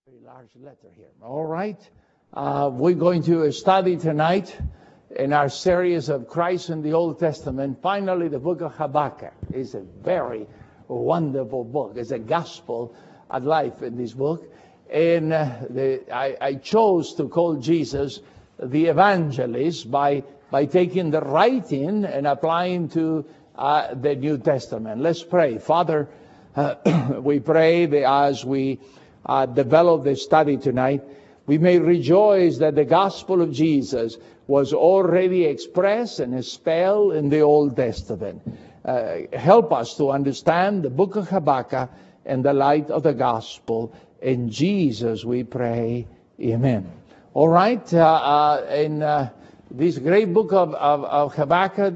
Very large letter here. All right. We're going to study tonight in our series of Christ in the Old Testament. Finally, the book of Habakkuk is a very wonderful book. It's a gospel of life in this book. And I chose to call Jesus the evangelist by taking the writing and applying to the New Testament. Let's pray. Father, we pray that as we develop the study tonight, we may rejoice that the gospel of Jesus was already expressed and spelled in the Old Testament. Help us to understand the book of Habakkuk in the light of the gospel. In Jesus we pray. Amen. All right. In this great book of Habakkuk,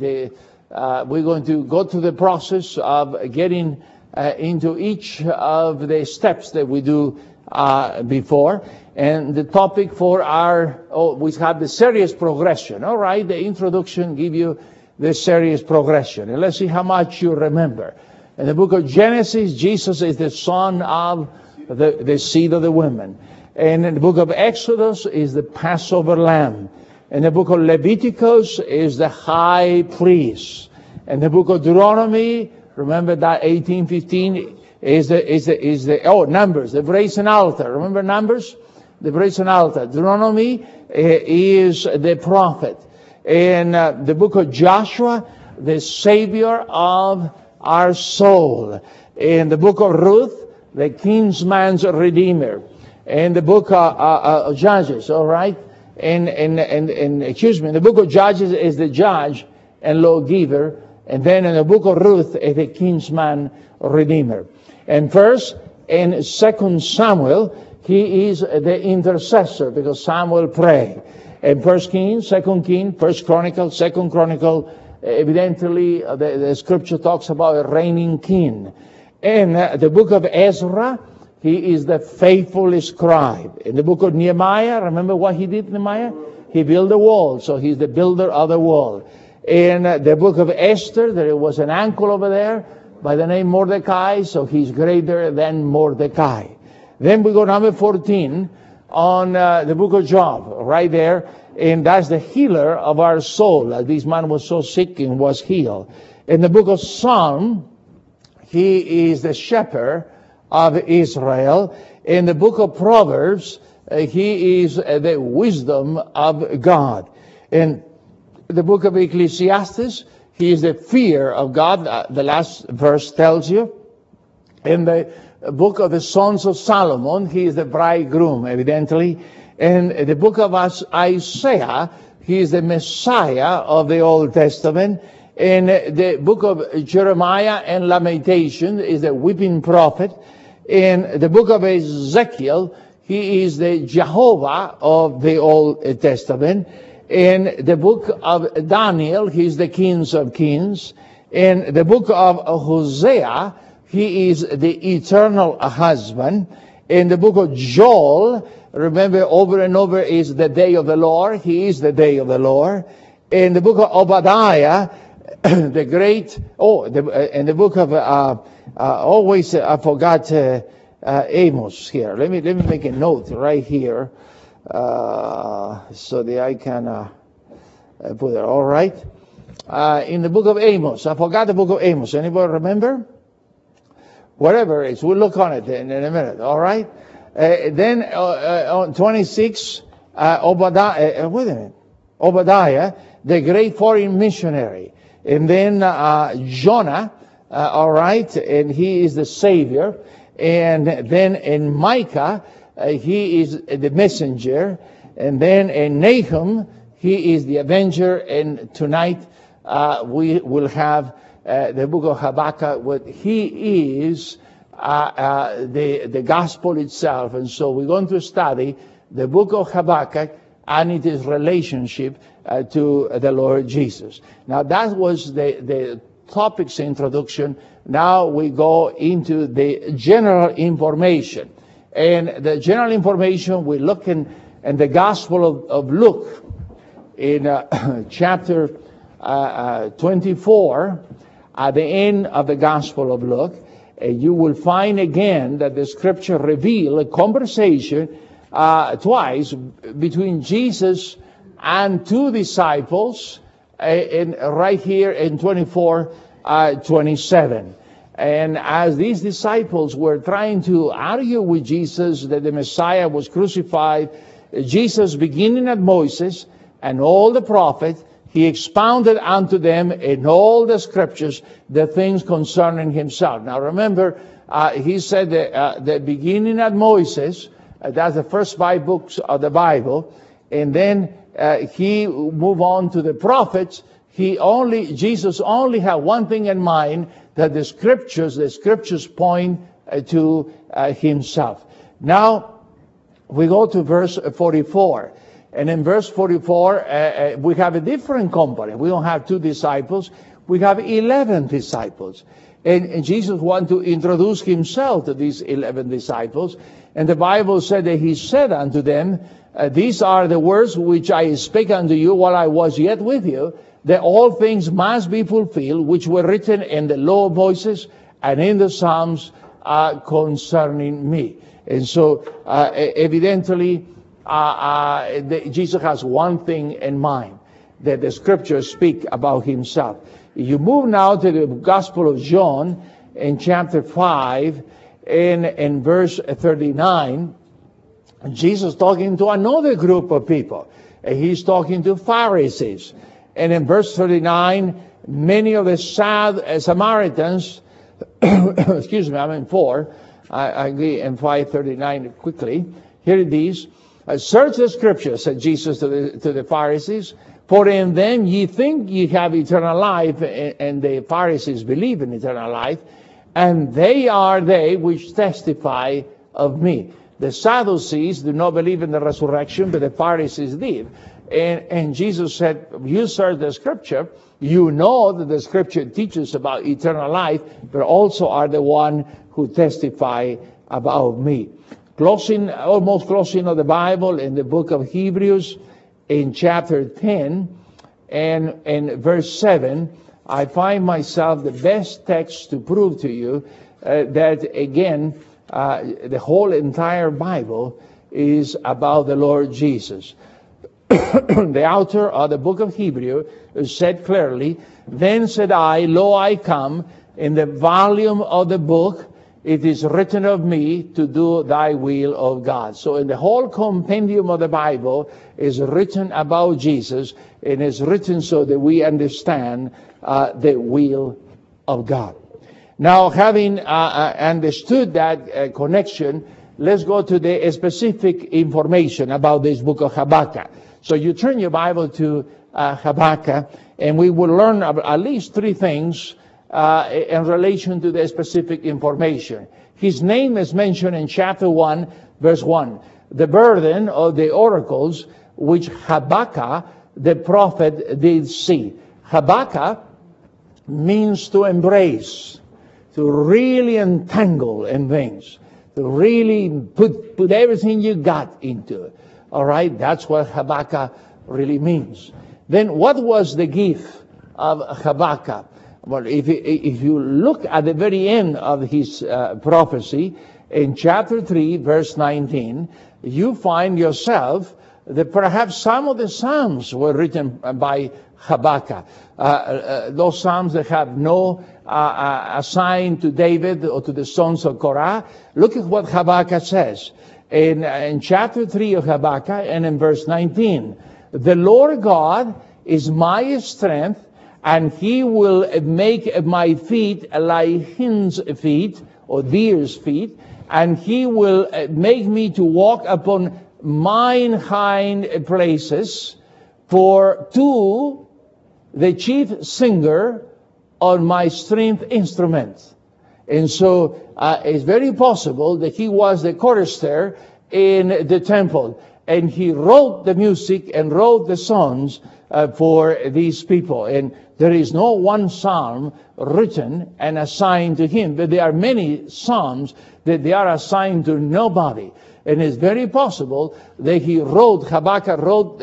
we're going to go through the process of getting into each of the steps that we do before. And the topic for we have the series progression. All right, the introduction give you the series progression. And let's see how much you remember. In the book of Genesis, Jesus is the son of the seed of the woman. And in the book of Exodus is the Passover lamb. In the book of Leviticus is the high priest. In the book of Deuteronomy, remember that 18:15 is the Numbers, the brazen altar. Remember Numbers? The brazen altar. Deuteronomy is the prophet. In the book of Joshua, the Savior of our soul. In the book of Ruth, the kinsman's redeemer. In the book of Judges, all right? In the book of Judges is the judge and lawgiver. And then in the book of Ruth is the kinsman redeemer. And first, in 2 Samuel, he is the intercessor because Samuel prayed. In 1 Kings, 2 Kings, 1 Chronicle, 2 Chronicle, evidently the scripture talks about a reigning king. In the book of Ezra, he is the faithful scribe. In the book of Nehemiah, remember what he did, Nehemiah? He built a wall, so he's the builder of the wall. In the book of Esther, there was an uncle over there by the name Mordecai, so he's greater than Mordecai. Then we go number 14 on the book of Job, right there, and that's the healer of our soul. This man was so sick and was healed. In the book of Psalm, he is the shepherd of Israel. In the book of Proverbs, he is the wisdom of God. In the book of Ecclesiastes, he is the fear of God. The last verse tells you. In the book of the Sons of Solomon, he is the bridegroom, evidently. In the book of Isaiah, he is the Messiah of the Old Testament. In the book of Jeremiah and Lamentation is the weeping prophet. In the book of Ezekiel, he is the Jehovah of the Old Testament. In the book of Daniel, he is the King of Kings. In the book of Hosea, he is the eternal husband. In the book of Joel, remember over and over is the day of the Lord. He is the day of the Lord. In the book of Obadiah, the great, in the book of, I forgot Amos here. Let me make a note right here. So that I can put it all right. In the book of Amos, I forgot the book of Amos. Anybody remember? Whatever it is, we'll look on it in a minute. All right. Then on 26, Obadiah. Wait a minute. Obadiah, the great foreign missionary, and then Jonah. All right, and he is the Savior, and then in Micah. He is the messenger. And then in Nahum, he is the avenger. And tonight we will have the book of Habakkuk. He is the gospel itself. And so we're going to study the book of Habakkuk and its relationship to the Lord Jesus. Now that was the topic's introduction. Now we go into the general information. And the general information, we look in the Gospel of Luke in chapter 24, at the end of the Gospel of Luke. You will find again that the scripture reveal a conversation twice between Jesus and two disciples, right here in 24:27. And as these disciples were trying to argue with Jesus that the Messiah was crucified, Jesus, beginning at Moses and all the prophets, he expounded unto them in all the scriptures the things concerning himself. Now remember, he said that beginning at Moses, that's the first 5 books of the Bible, and then he moved on to the prophets. Jesus only had one thing in mind, that the scriptures point to himself. Now we go to verse 44. And in verse 44, we have a different company. We don't have 2 disciples. We have 11 disciples. And Jesus wanted to introduce himself to these 11 disciples. And the Bible said that he said unto them, these are the words which I spake unto you while I was yet with you, that all things must be fulfilled, which were written in the law of Moses and in the Psalms concerning me. And so, evidently, Jesus has one thing in mind, that the scriptures speak about himself. You move now to the Gospel of John in chapter 5 in verse 39. Jesus talking to another group of people. He's talking to Pharisees. And in verse 39, many of the Samaritans, excuse me, I'm in 4. I agree in 5:39 quickly. Here it is. Search the scriptures, said Jesus to the Pharisees, for in them ye think ye have eternal life, and the Pharisees believe in eternal life, and they are they which testify of me. The Sadducees do not believe in the resurrection, but the Pharisees did. And Jesus said, you search the scripture, you know that the scripture teaches about eternal life, but also are the one who testify about me. Almost closing of the Bible in the book of Hebrews in chapter 10 and in verse 7, I find myself the best text to prove to you that again, the whole entire Bible is about the Lord Jesus. The author of the book of Hebrews said clearly, then said I, lo, I come, in the volume of the book it is written of me to do thy will, of God. So in the whole compendium of the Bible is written about Jesus, and is written so that we understand the will of God. Now, having understood that connection, let's go to the specific information about this book of Habakkuk. So you turn your Bible to Habakkuk, and we will learn at least 3 things in relation to the specific information. His name is mentioned in chapter 1, verse 1. The burden of the oracles which Habakkuk the prophet did see. Habakkuk means to embrace, to really entangle in things, to really put everything you got into it. All right, that's what Habakkuk really means. Then what was the gift of Habakkuk? Well, if you look at the very end of his prophecy, in chapter 3, verse 19, you find yourself that perhaps some of the Psalms were written by Habakkuk. Those Psalms that have no assigned to David or to the sons of Korah. Look at what Habakkuk says. In chapter 3 of Habakkuk and in verse 19, the Lord God is my strength, and he will make my feet like hinds' feet or deer's feet, and he will make me to walk upon mine hind places, for to the chief singer on my stringed instruments. And so it's very possible that he was the chorister in the temple, and he wrote the music and wrote the songs for these people. And there is no one psalm written and assigned to him, but there are many psalms that they are assigned to nobody. And it's very possible that Habakkuk wrote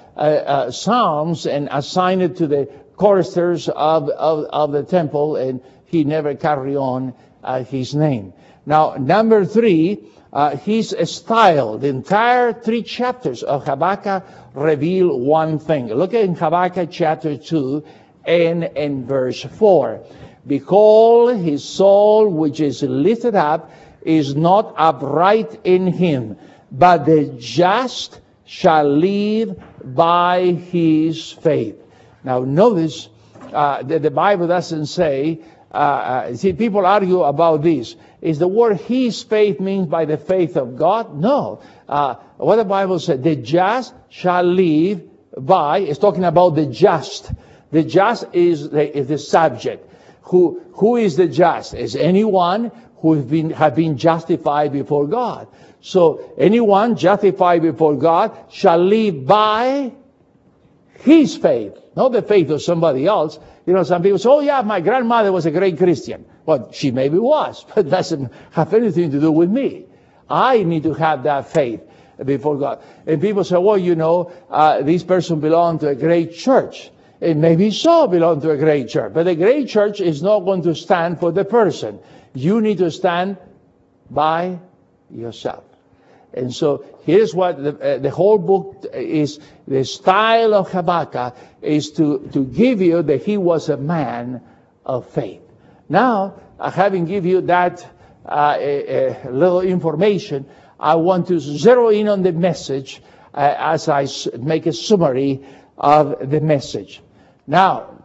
psalms and assigned it to the choristers of the temple, and he never carried on his name. Now, number 3, his style. The entire 3 chapters of Habakkuk reveal one thing. Look at in Habakkuk chapter 2 and in verse 4. Behold, his soul which is lifted up is not upright in him, but the just shall live by his faith. Now notice that the Bible doesn't say, see, people argue about this. Is the word his faith means by the faith of God? No. What the Bible said, the just shall live by, it's talking about the just. The just is the subject. Who is the just? Is anyone who have been justified before God. So anyone justified before God shall live by his faith, not the faith of somebody else. You know, some people say, oh yeah, my grandmother was a great Christian. Well, she maybe was, but doesn't have anything to do with me. I need to have that faith before God. And people say, well, you know, this person belonged to a great church. It maybe so belong to a great church, but a great church is not going to stand for the person. You need to stand by yourself. And so here's what the whole book is. The style of Habakkuk is to give you that he was a man of faith. Now, having given you that little information, I want to zero in on the message as I make a summary of the message. Now,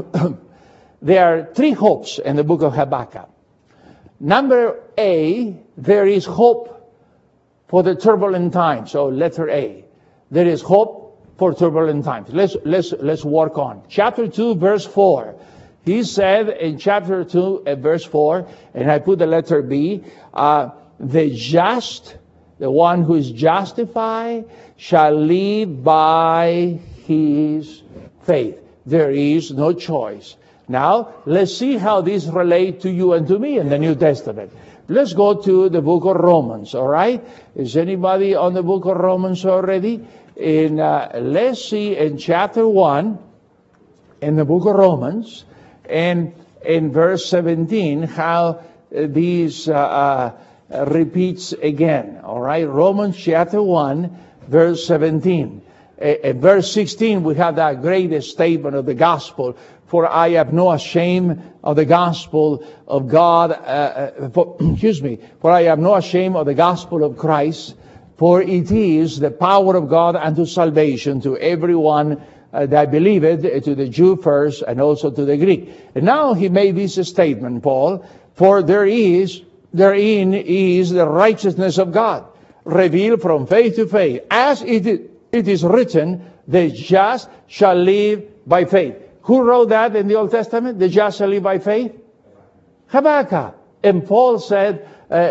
there are 3 hopes in the book of Habakkuk. Number A, there is hope for the turbulent times. So letter A, there is hope for turbulent times. Let's work on. Chapter 2, verse 4. He said in chapter 2, verse 4, and I put the letter B, the just, the one who is justified, shall live by his faith. There is no choice. Now, let's see how this relates to you and to me in the New Testament. Let's go to the book of Romans, all right? Is anybody on the book of Romans already? And let's see in chapter 1, in the book of Romans, and in verse 17, how these repeats again, all right? Romans chapter 1, verse 17. In verse 16, we have that great statement of the gospel. For I have no shame of the gospel of God. For I have no shame of the gospel of Christ. For it is the power of God unto salvation to everyone that believeth, to the Jew first and also to the Greek. And now he made this statement, Paul. For therein is the righteousness of God, revealed from faith to faith. As it is written, the just shall live by faith. Who wrote that in the Old Testament? The just shall live by faith? Habakkuk. And Paul said,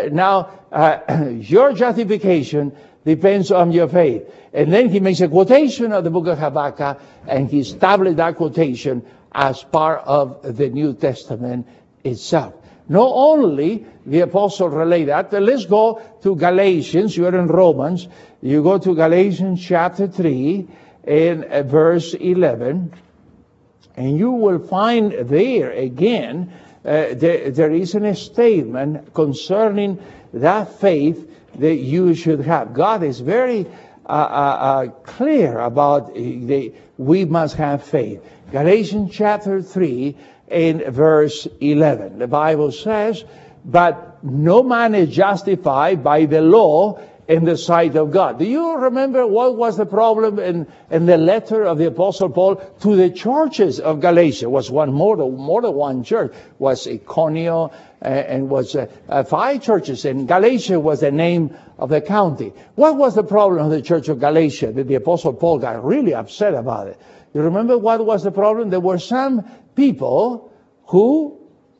your justification depends on your faith. And then he makes a quotation of the book of Habakkuk, and he established that quotation as part of the New Testament itself. Not only the apostle relayed that, but let's go to Galatians. You're in Romans. You go to Galatians chapter 3 and verse 11. And you will find there again, there is a statement concerning that faith that you should have. God is very clear about we must have faith. Galatians chapter 3 and verse 11. The Bible says, but no man is justified by the law in the sight of God. Do you remember what was the problem in the letter of the Apostle Paul to the churches of Galatia? Was more than one church. Was Iconio and was 5 churches. And Galatia was the name of the county. What was the problem of the church of Galatia that the Apostle Paul got really upset about it? You remember what was the problem? There were some people who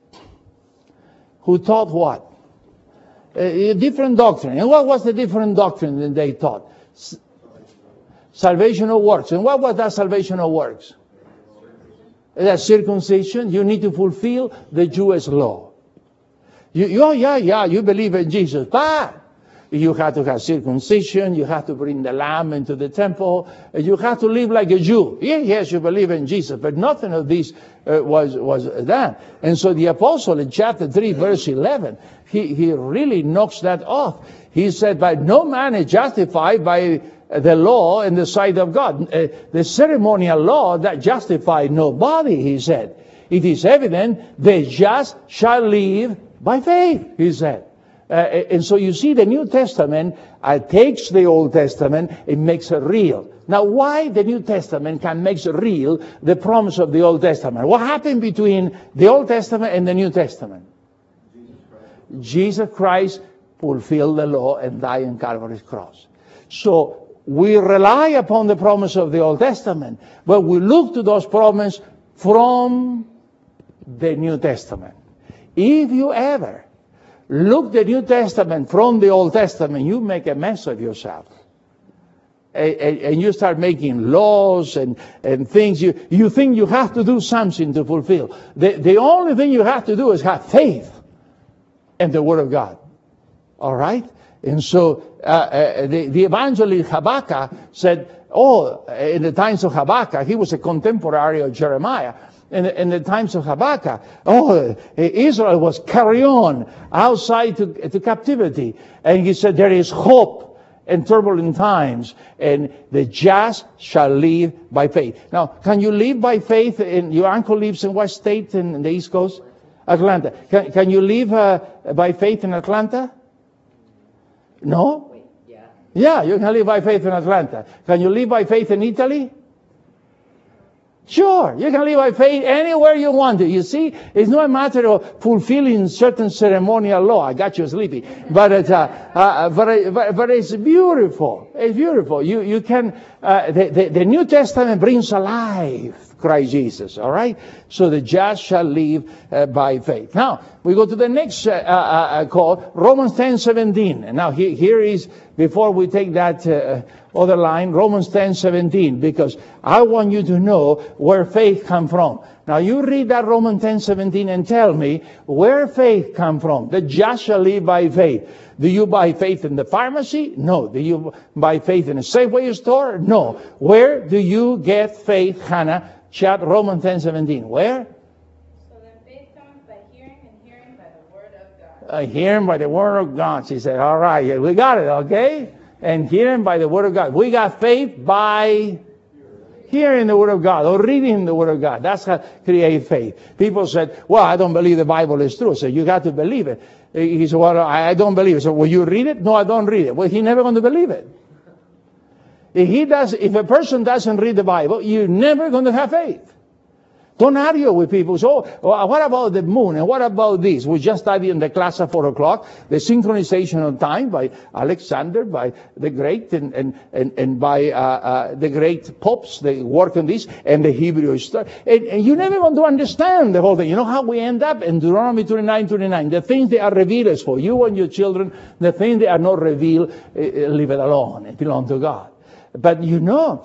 taught what? A different doctrine. And what was the different doctrine that they taught? Salvation of works. And what was that salvation of works? That circumcision. You need to fulfill the Jewish law. You believe in Jesus. But You had to have circumcision. You had to bring the lamb into the temple. You had to live like a Jew. Yes, you believe in Jesus, but nothing of this was done. And so the apostle in chapter 3, verse 11, he really knocks that off. He said, "But no man is justified by the law in the sight of God." The ceremonial law that justified nobody, he said. It is evident the just shall live by faith, he said. And so you see, the New Testament takes the Old Testament and makes it real. Now, why the New Testament can make real the promise of the Old Testament? What happened between the Old Testament and the New Testament? Jesus Christ fulfilled the law and died on Calvary's cross. So we rely upon the promise of the Old Testament, but we look to those promises from the New Testament. If you ever look the New Testament from the Old Testament, you make a mess of yourself. And you start making laws and things. You think you have to do something to fulfill. The only thing you have to do is have faith in the Word of God. All right? And so the evangelist Habakkuk said, in the times of Habakkuk, he was a contemporary of Jeremiah. In the times of Habakkuk, Israel was carried on outside to captivity. And he said, there is hope in turbulent times, and the just shall live by faith. Now, can you live by faith? Your uncle lives in what state in the East Coast? Atlanta. Can you live by faith in Atlanta? No? Yeah, you can live by faith in Atlanta. Can you live by faith in Italy? Sure, you can live by faith anywhere you want to. You see, it's not a matter of fulfilling certain ceremonial law. I got you sleepy, but it's beautiful. It's beautiful. You can. The New Testament brings alive Christ Jesus. All right. So the just shall live by faith. Now we go to the next call, Romans 10:17. And now here is, before we take that other line, Romans 10:17, because I want you to know where faith comes from. Now you read that Romans 10:17 and tell me where faith comes from. The just shall live by faith. Do you buy faith in the pharmacy? No. Do you buy faith in a Safeway store? No. Where do you get faith, Hannah? Chat Romans 10:17. Where? So then faith comes by hearing, and hearing by the word of God. Hearing by the word of God. She said, all right, we got it, okay? And hearing by the word of God. We got faith by hearing the word of God or reading the word of God. That's how create faith. People said, well, I don't believe the Bible is true. So you got to believe it. He said, well, I don't believe it. So will you read it? No, I don't read it. Well, he's never going to believe it. If a person doesn't read the Bible, you're never going to have faith. Don't argue with people. So, what about the moon? And what about this? We just studied in the class at 4 o'clock, the synchronization of time by Alexander, by the Great, and by the great popes. They work on this, and the Hebrew story. And you're never going to understand the whole thing. You know how we end up in Deuteronomy 29:29. The things that are revealed is for you and your children. The things that are not revealed, leave it alone. It belongs to God. But you know,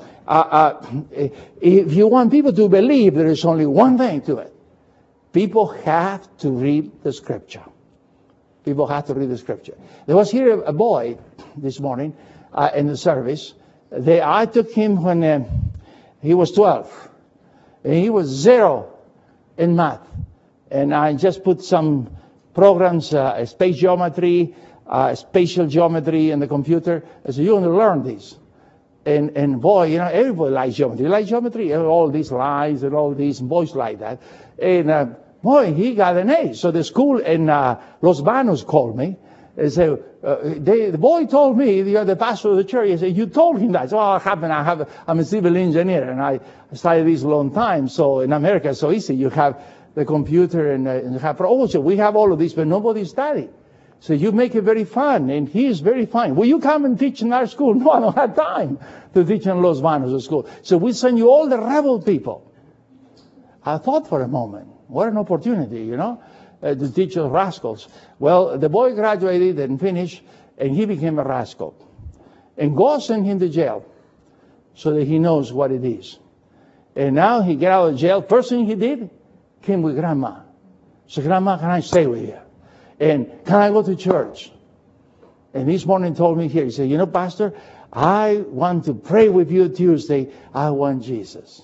if you want people to believe, there is only one thing to it. People have to read the Scripture. People have to read the Scripture. There was here a boy this morning in the service. I took him when he was 12. And he was 0 in math. And I just put some programs, space geometry, spatial geometry in the computer. I said, you're going to learn these. And boy, you know, everybody likes geometry. You like geometry? All these lines and all these, boys like that. And boy, he got an A. So the school in Los Banos called me and said, the boy told me, the pastor of the church, he said, you told him that. So what happened? I'm a civil engineer, and I studied this a long time. So in America, it's so easy. You have the computer and you have, so we have all of this, but nobody studied. So you make it very fun, and he is very fun. Will you come and teach in our school? No, I don't have time to teach in Los Banos school. So we send you all the rebel people. I thought for a moment, what an opportunity, you know, to teach those rascals. Well, the boy graduated and finished, and he became a rascal. And God sent him to jail so that he knows what it is. And now he got out of jail. First thing he did, came with Grandma. So, Grandma, can I stay with you? And can I go to church? And this morning told me here, he said, Pastor, I want to pray with you Tuesday. I want Jesus.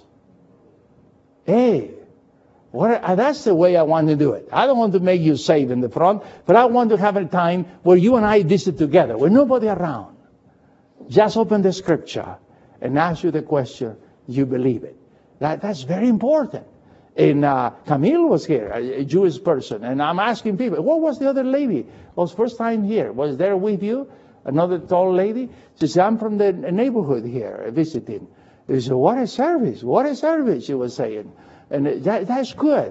Hey, that's the way I want to do it. I don't want to make you save in the front, but I want to have a time where you and I visit together, with nobody around. Just open the scripture and ask you the question, you believe it. That's very important. And Camille was here, a Jewish person, and I'm asking people, what was the other lady? Was first time here? Was there with you? Another tall lady? She said, I'm from the neighborhood here visiting. They said, what a service, she was saying. And that's good.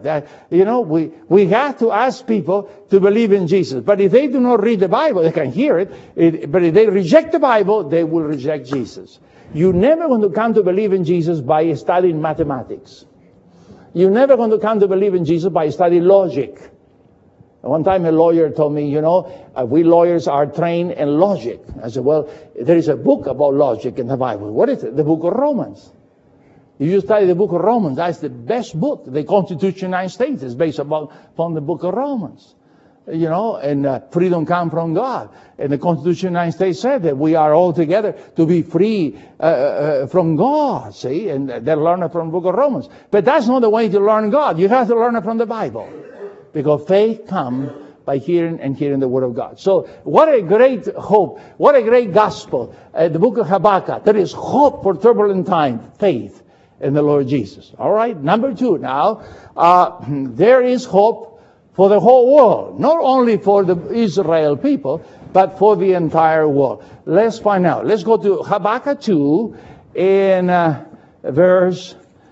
We have to ask people to believe in Jesus. But if they do not read the Bible, they can hear it. But if they reject the Bible, they will reject Jesus. You're never going to come to believe in Jesus by studying mathematics. You're never going to come to believe in Jesus by studying logic. One time a lawyer told me, we lawyers are trained in logic. I said, well, there is a book about logic in the Bible. What is it? The book of Romans. If you study the book of Romans, that's the best book. The Constitution of the United States is based upon the book of Romans. And freedom comes from God. And the Constitution of the United States said that we are all together to be free from God, see? And they learn it from the book of Romans. But that's not the way to learn God. You have to learn it from the Bible. Because faith comes by hearing and hearing the Word of God. So what a great hope. What a great gospel. The book of Habakkuk. There is hope for turbulent times. Faith in the Lord Jesus. All right. Number 2 now. There is hope for the whole world. Not only for the Israel people, but for the entire world. Let's find out. Let's go to Habakkuk 2 in verse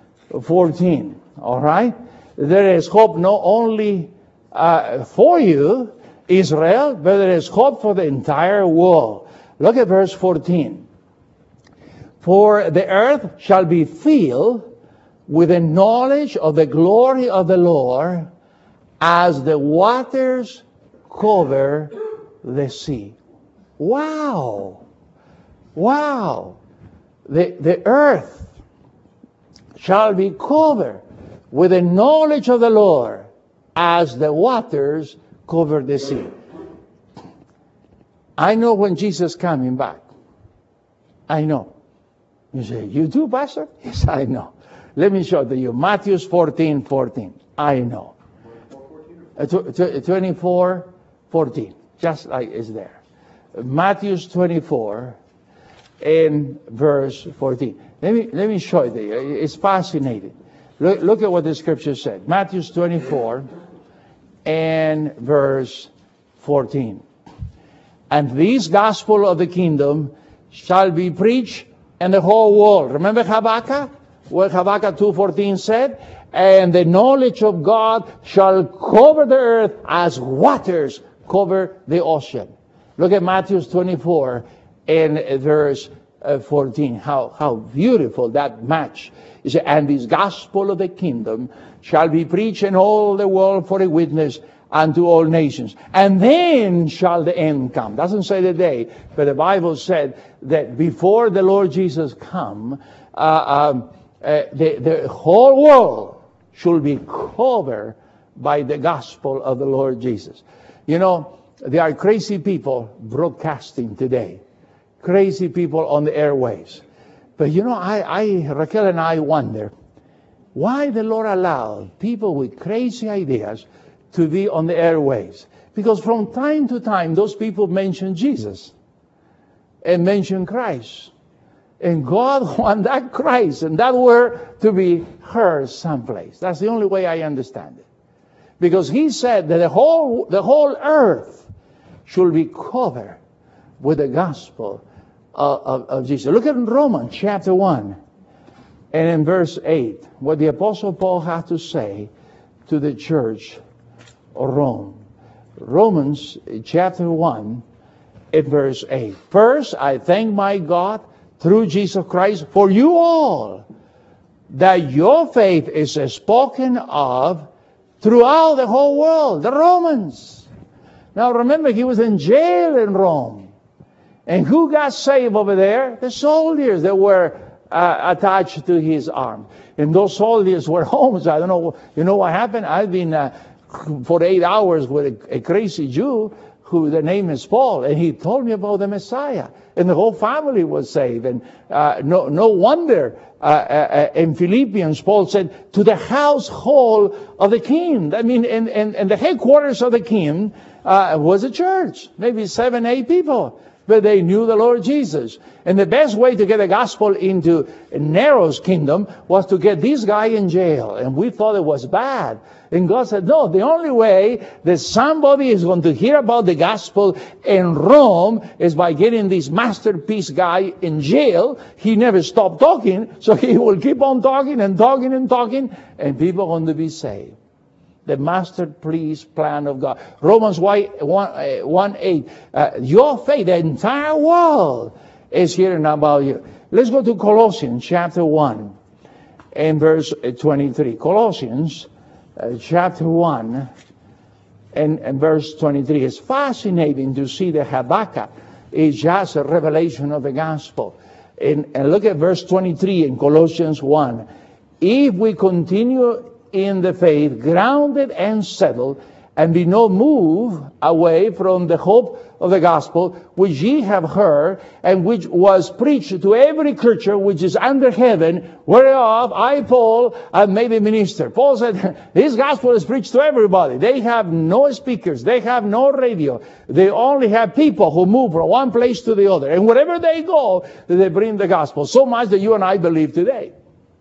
14. All right. There is hope not only for you, Israel, but there is hope for the entire world. Look at verse 14. For the earth shall be filled with the knowledge of the glory of the Lord as the waters cover the sea. Wow. Wow. The earth shall be covered with the knowledge of the Lord as the waters cover the sea. I know when Jesus is coming back. I know. You say, you do, Pastor? Yes, I know. Let me show to you. Matthew 14:14. I know. 24:14. Just like it's there. Matthew 24 and verse 14. Let me show you. It's fascinating. Look at what the scripture said. Matthew 24 and verse 14. And this gospel of the kingdom shall be preached in the whole world. Remember Habakkuk? What Habakkuk 2:14 said? And the knowledge of God shall cover the earth as waters cover the ocean. Look at Matthew 24 and verse 14. How beautiful that match. He said, and this gospel of the kingdom shall be preached in all the world for a witness unto all nations. And then shall the end come. Doesn't say the day, but the Bible said that before the Lord Jesus come, the whole world should be covered by the gospel of the Lord Jesus. There are crazy people broadcasting today. Crazy people on the airwaves. But Raquel and I wonder why the Lord allowed people with crazy ideas to be on the airwaves. Because from time to time, those people mention Jesus and mention Christ. And God wants that Christ and that word to be heard someplace. That's the only way I understand it. Because He said that the whole earth should be covered with the gospel of Jesus. Look at Romans chapter 1 and in verse 8, what the Apostle Paul had to say to the church of Rome. Romans chapter 1 and verse 8. First, I thank my God through Jesus Christ for you all, that your faith is spoken of throughout the whole world. The Romans. Now remember, he was in jail in Rome. And who got saved over there? The soldiers that were attached to his arm. And those soldiers were home. So I don't know. You know what happened? I've been for 8 hours with a crazy Jew who the name is Paul, and he told me about the Messiah, and the whole family was saved. And no wonder in Philippians, Paul said, to the household of the king. I mean, and the headquarters of the king was a church, maybe 7, 8 people. But they knew the Lord Jesus. And the best way to get the gospel into Nero's kingdom was to get this guy in jail. And we thought it was bad. And God said, no, the only way that somebody is going to hear about the gospel in Rome is by getting this masterpiece guy in jail. He never stopped talking, so he will keep on talking and talking and talking, and people are going to be saved. The masterpiece plan of God. Romans 1:8. Your faith, the entire world is hearing about you. Let's go to Colossians chapter 1 and verse 23. Colossians chapter 1 and verse 23. It's fascinating to see that Habakkuk is just a revelation of the gospel. And look at verse 23 in Colossians 1. If we continue in the faith, grounded and settled, and be not moved away from the hope of the gospel, which ye have heard, and which was preached to every creature which is under heaven, whereof I, Paul, am made a minister. Paul said, this gospel is preached to everybody. They have no speakers. They have no radio. They only have people who move from one place to the other. And wherever they go, they bring the gospel. So much that you and I believe today.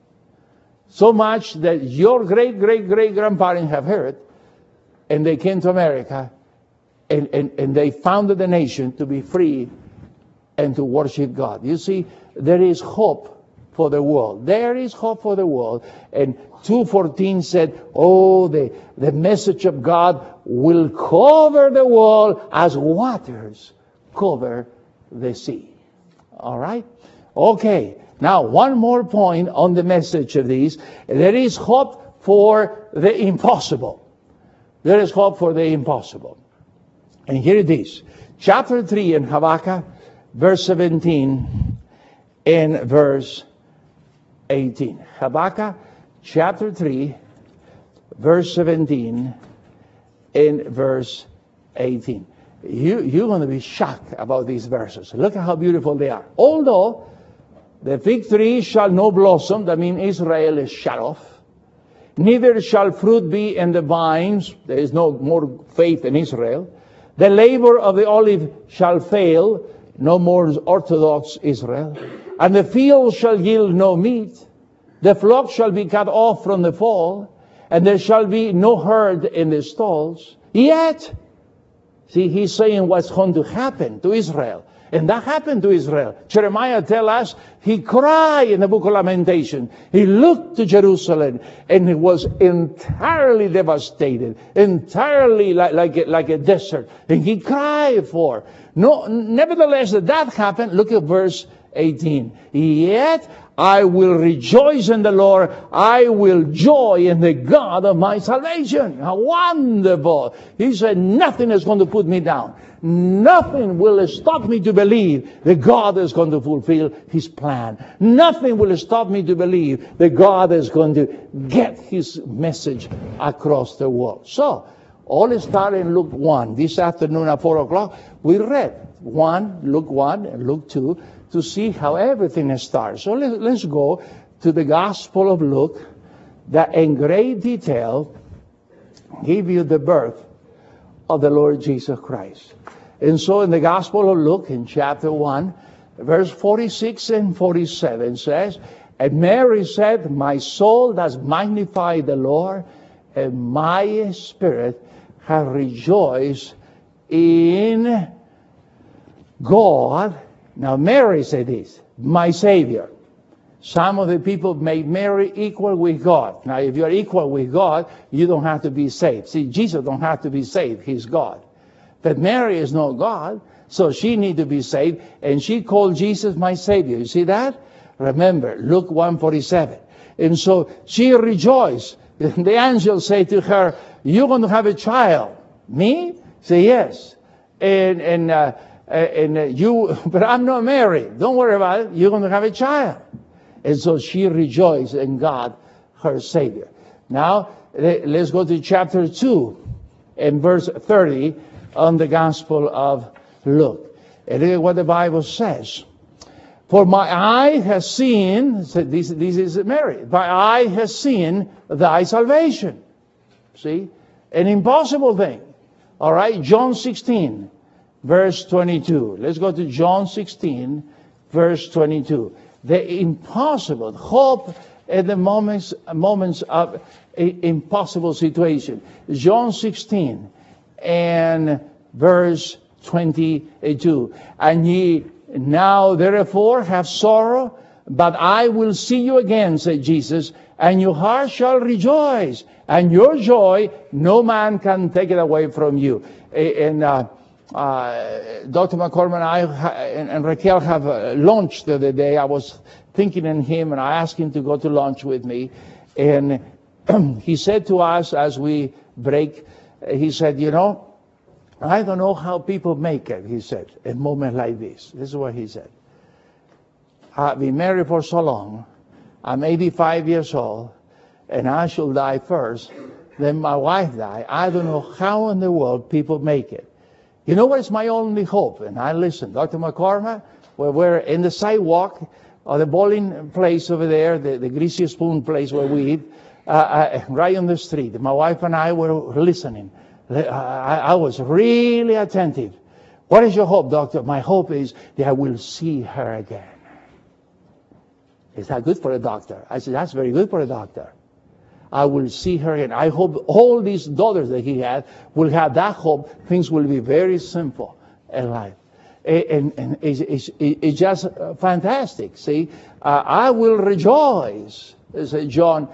So much that your great-great-great-grandparents have heard, and they came to America, and they founded the nation to be free and to worship God. You see, there is hope for the world. There is hope for the world. And 2:14 said, oh, the message of God will cover the world as waters cover the sea. All right? Okay. Now, one more point on the message of these. There is hope for the impossible. There is hope for the impossible. And here it is. Chapter 3 in Habakkuk, verse 17 and verse 18. Habakkuk, chapter 3, verse 17 and verse 18. You're going to be shocked about these verses. Look at how beautiful they are. Although the fig tree shall no blossom, that means Israel is shut off. Neither shall fruit be in the vines. There is no more faith in Israel. The labor of the olive shall fail. No more Orthodox Israel. And the field shall yield no meat. The flock shall be cut off from the fold. And there shall be no herd in the stalls. Yet, see, he's saying what's going to happen to Israel. And that happened to Israel. Jeremiah tells us he cried in the book of Lamentation. He looked to Jerusalem and it was entirely devastated, entirely like a desert. And he cried for. No, nevertheless, that happened. Look at verse 18. Yet I will rejoice in the Lord. I will joy in the God of my salvation. How wonderful. He said, nothing is going to put me down. Nothing will stop me to believe that God is going to fulfill His plan. Nothing will stop me to believe that God is going to get His message across the world. So, all started in Luke 1. This afternoon at 4 o'clock, we read Luke 1 and Luke 2 to see how everything starts. So let's go to the Gospel of Luke that in great detail give you the birth of the Lord Jesus Christ. And so in the Gospel of Luke, in chapter 1, verse 46 and 47 says, and Mary said, my soul does magnify the Lord, and my spirit hath rejoiced in God. Now Mary said this, my Savior. Some of the people make Mary equal with God. Now if you're equal with God, you don't have to be saved. See, Jesus don't have to be saved. He's God. But Mary is not God, so she need to be saved. And she called Jesus my Savior. You see that? Remember, Luke 1:47. And so she rejoiced. The angel said to her, you're going to have a child. Me? Say yes. And you, but I'm not married. Don't worry about it. You're going to have a child. And so she rejoiced in God, her Savior. Now, let's go to chapter 2 and verse 30. on the Gospel of Luke. And look at what the Bible says. For my eye has seen, so this is Mary, my eye has seen thy salvation. See? An impossible thing. All right? John 16, verse 22. Let's go to John 16, verse 22. The impossible, hope at the moments of impossible situation. John 16 and verse 22. And ye now therefore have sorrow, but I will see you again, said Jesus, and your heart shall rejoice, and your joy no man can take it away from you. And Dr. McCormick and I and Raquel have lunch the other day. I was thinking in him, and I asked him to go to lunch with me. And he said to us as we break, he said, you know, I don't know how people make it, he said, a moment like this. This is what he said. I've been married for so long. I'm 85 years old, and I shall die first. Then my wife died. I don't know how in the world people make it. You know what is my only hope? And I listen, Dr. McCormick, where we're in the sidewalk of the bowling place over there, the Greasy Spoon place where we eat, right on the street. My wife and I were listening. I was really attentive. What is your hope, doctor? My hope is that I will see her again. Is that good for a doctor? I said, that's very good for a doctor. I will see her again. I hope all these daughters that he had will have that hope. Things will be very simple in life. And it's just fantastic. See, I will rejoice, said John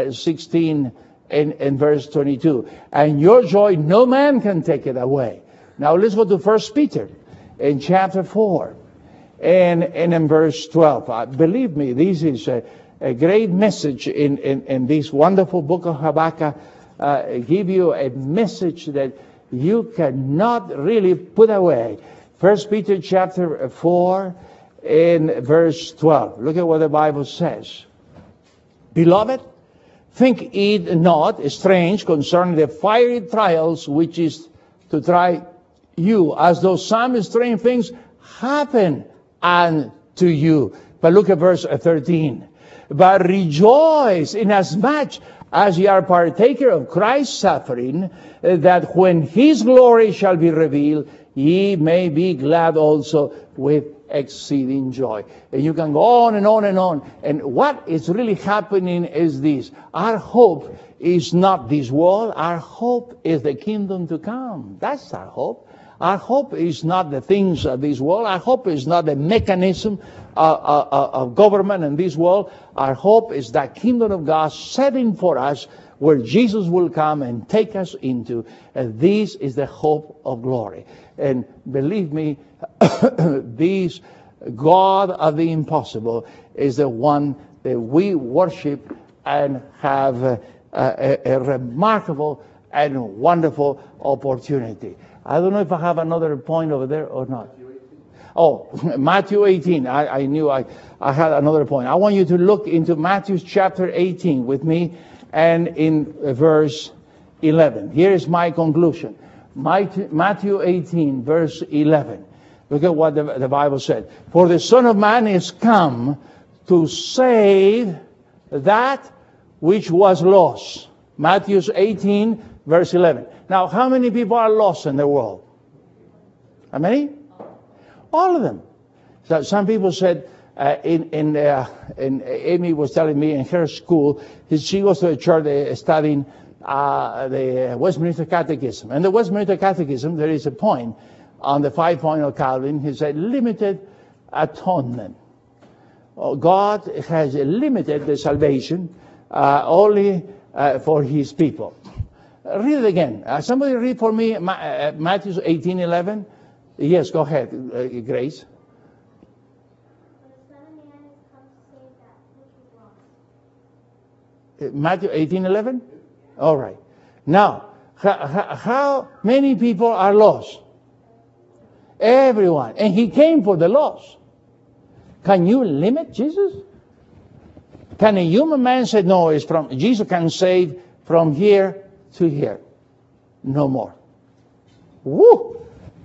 16 and verse 22. And your joy, no man can take it away. Now let's go to 1 Peter in chapter 4 and in verse 12. Believe me, this is a great message in this wonderful book of Habakkuk. Give you a message that you cannot really put away. 1 Peter chapter 4 and verse 12. Look at what the Bible says. Beloved, think it not strange concerning the fiery trials which is to try you, as though some strange things happen unto you. But look at verse 13. But rejoice inasmuch as ye are partaker of Christ's suffering, that when his glory shall be revealed, ye may be glad also with exceeding joy. And you can go on and on and on. And what is really happening is this. Our hope is not this world. Our hope is the kingdom to come. That's our hope. Our hope is not the things of this world. Our hope is not the mechanism of government in this world. Our hope is that kingdom of God setting for us where Jesus will come and take us into. And this is the hope of glory. And believe me, this God of the impossible is the one that we worship and have a remarkable and wonderful opportunity. I don't know if I have another point over there or not. Oh, Matthew 18. I knew I had another point. I want you to look into Matthew chapter 18 with me and in verse 11. Here is my conclusion. Matthew 18, verse 11. Look at what the Bible said. For the Son of Man is come to save that which was lost. Matthew 18, verse 11. Now, how many people are lost in the world? How many? All of them. So some people said, Amy was telling me in her school, she goes to a church studying the Westminster Catechism. And the Westminster Catechism, there is a point on the 5 point of Calvin. He said, limited atonement. God has limited the salvation only for his people. Read it again. Somebody read for me Matthew 18:11. Yes, go ahead, Grace. Matthew 18:11. All right. Now, how many people are lost? Everyone. And he came for the lost. Can you limit Jesus? Can a human man say, no, it's from Jesus can save from here to here? No more. Woo!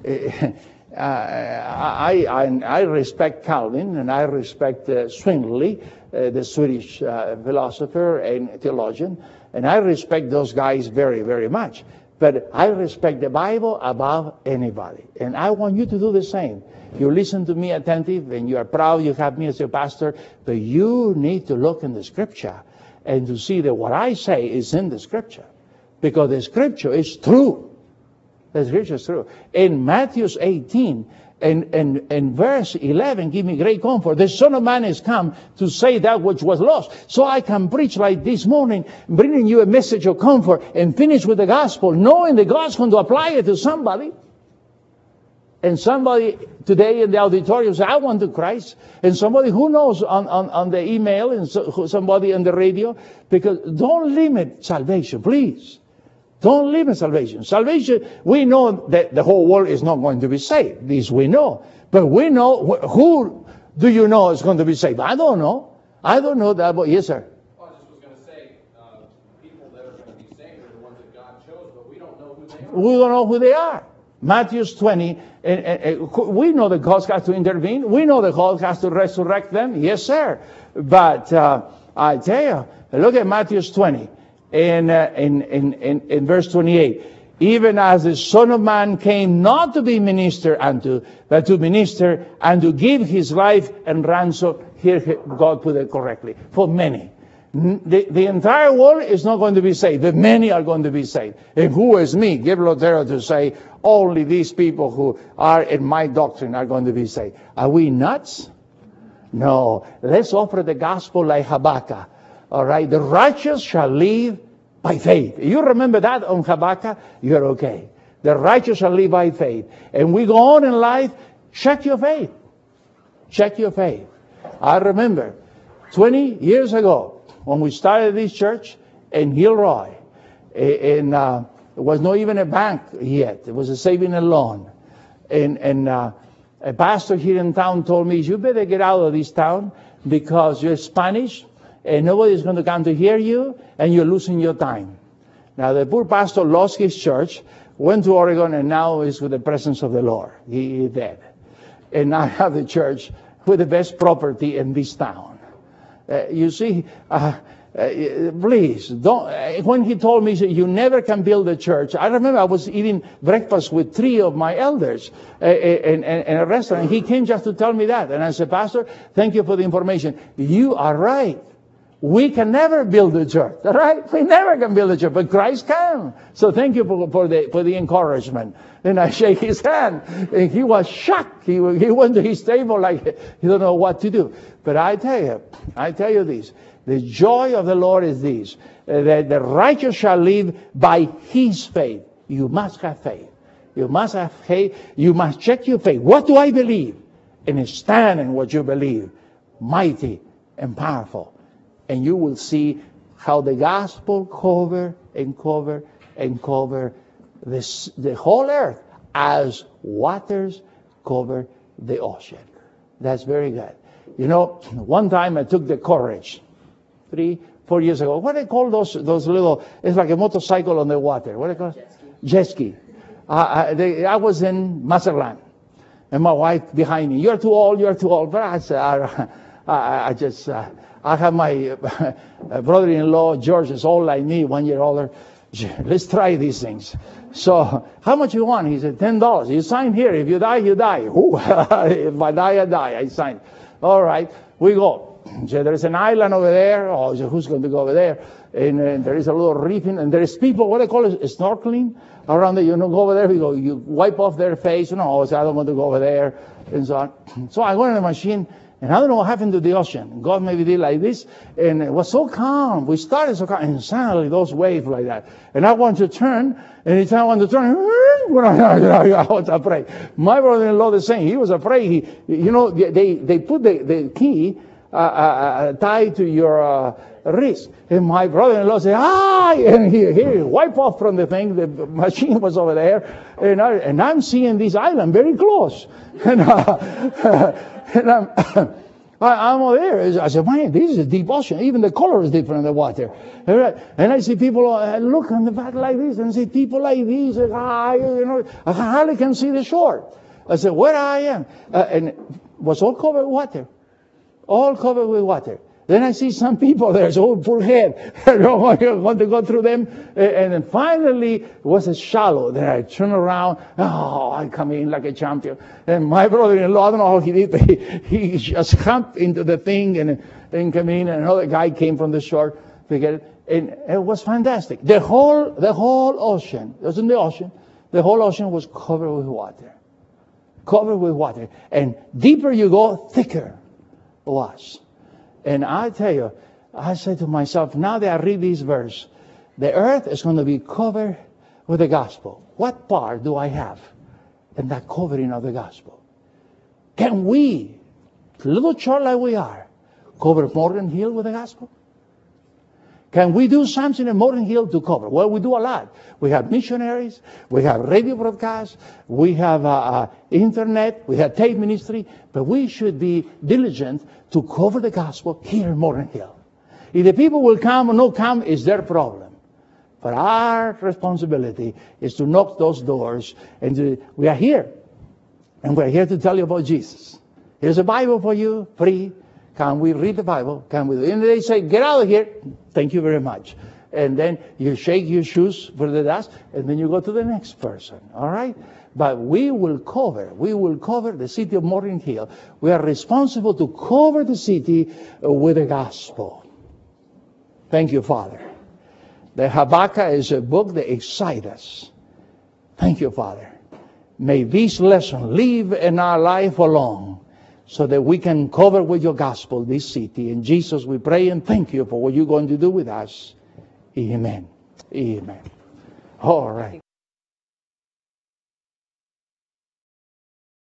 I respect Calvin, and I respect Zwingli, the Swedish philosopher and theologian, and I respect those guys very, very much. But I respect the Bible above anybody, and I want you to do the same. You listen to me attentive, and you are proud you have me as your pastor, but you need to look in the Scripture and to see that what I say is in the Scripture, because the Scripture is true. The Scripture is true. In Matthew 18 and verse 11, give me great comfort. The Son of Man is come to save that which was lost. So I can preach like this morning, bringing you a message of comfort and finish with the gospel, knowing that God's going to apply it to somebody. And somebody today in the auditorium say, I want to Christ. And somebody who knows on the email and somebody on the radio. Because don't limit salvation, please. Don't limit salvation. Salvation, we know that the whole world is not going to be saved. This we know. But we know, who do you know is going to be saved? I don't know. I don't know that. But yes, sir. Well, I just was going to say, people that are going to be saved are the ones that God chose, but we don't know who they are. We don't know who they are. Matthew 20, and we know that God has to intervene. We know that God has to resurrect them. Yes, sir. But I tell you, look at Matthew 20 in verse 28. Even as the Son of Man came not to be ministered unto, but to minister and to give his life and ransom. Here God put it correctly. For many. The entire world is not going to be saved, but many are going to be saved. And who is me, Gabe Lotero, to say only these people who are in my doctrine are going to be saved? Are we nuts? No. Let's offer the gospel like Habakkuk. All right. The righteous shall live by faith. You remember that on Habakkuk? You're okay. The righteous shall live by faith. And we go on in life, check your faith. Check your faith. I remember 20 years ago, when we started this church in Gilroy, and it was not even a bank yet. It was a saving and loan. And a pastor here in town told me, you better get out of this town because you're Spanish and nobody's going to come to hear you and you're losing your time. Now, the poor pastor lost his church, went to Oregon, and now is with the presence of the Lord. He is dead. And I have the church with the best property in this town. You see, please, don't. When he told me, he said, you never can build a church. I remember I was eating breakfast with 3 of my elders in a restaurant. He came just to tell me that. And I said, Pastor, thank you for the information. You are right. We can never build a church, all right? We never can build a church, but Christ can. So thank you for the encouragement. And I shake his hand, and he was shocked. He went to his table like he don't know what to do. But I tell you this, the joy of the Lord is this, that the righteous shall live by his faith. You must have faith. You must have faith. You must check your faith. What do I believe? And stand in what you believe. Mighty and powerful. And you will see how the gospel cover the whole earth as waters cover the ocean. That's very good. You know, one time I took the Courage 3-4 years ago. What do they call those little, it's like a motorcycle on the water. What do they call it? Jet ski. I was in Mazatlan, and my wife behind me. You're too old. But I said, I have my brother-in-law, George, is old like me, 1 year older. Let's try these things. So, how much you want? He said, $10. You sign here. If you die, you die. If I die, I die. I signed. All right, we go. So there is an island over there. Oh, so who's going to go over there? And there is a little reefing, and there is people, what they call it, snorkeling around there. You know, go over there. We go. You wipe off their face. No, so I don't want to go over there, and so on. So I went in the machine. And I don't know what happened to the ocean. God maybe did like this. And it was so calm. We started so calm. And suddenly those waves like that. And I want to turn. And anytime I want to turn, I was afraid. My brother-in-law the same. He was afraid. They put the key tied to your wrist. And my brother-in-law said, and he wiped off from the thing. The machine was over there. And I'm seeing this island very close. And I'm over there. I said, man, this is a deep ocean. Even the color is different in the water. And I see people look on the back like this, and see people like this. I hardly can see the shore. I said, where I am? And it was all covered with water. All covered with water. Then I see some people there, so poor head. I don't want to go through them. And then finally, it was a shallow. Then I turn around. Oh, I come in like a champion. And my brother-in-law, I don't know how he did, but he just jumped into the thing and came in. And another guy came from the shore to get it. And it was fantastic. The whole ocean, it was in the ocean, the whole ocean was covered with water. Covered with water. And deeper you go, thicker it was. And I tell you, I said to myself, now that I read this verse, the earth is going to be covered with the gospel. What part do I have in that covering of the gospel? Can we, little church like we are, cover Morgan Hill with the gospel? Can we do something in Morgan Hill to cover? Well, we do a lot. We have missionaries, we have radio broadcasts, we have internet, we have tape ministry, but we should be diligent to cover the gospel here in Morgan Hill. If the people will come or not come, is their problem. But our responsibility is to knock those doors, and we are here. And we're here to tell you about Jesus. Here's a Bible for you, free. Can we read the Bible? Can we? And they say, get out of here. Thank you very much. And then you shake your shoes for the dust, and then you go to the next person. All right? But we will cover the city of Morgan Hill. We are responsible to cover the city with the gospel. Thank you, Father. The Habakkuk is a book that excites us. Thank you, Father. May this lesson live in our life along, so that we can cover with your gospel this city. In Jesus we pray and thank you for what you're going to do with us. Amen. Amen. All right.